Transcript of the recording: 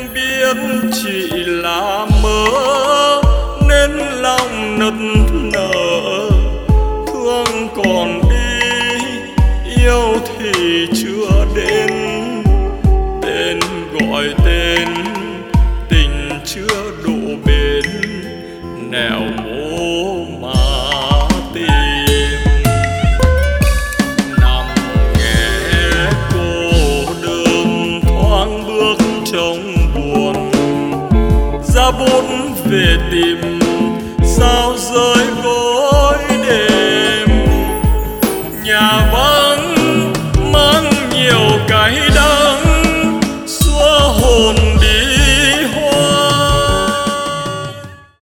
biết chỉ là mơ nên lòng nức nở, thương còn đi yêu thì chưa đến, tên gọi tên tình chưa độ bền, nẻo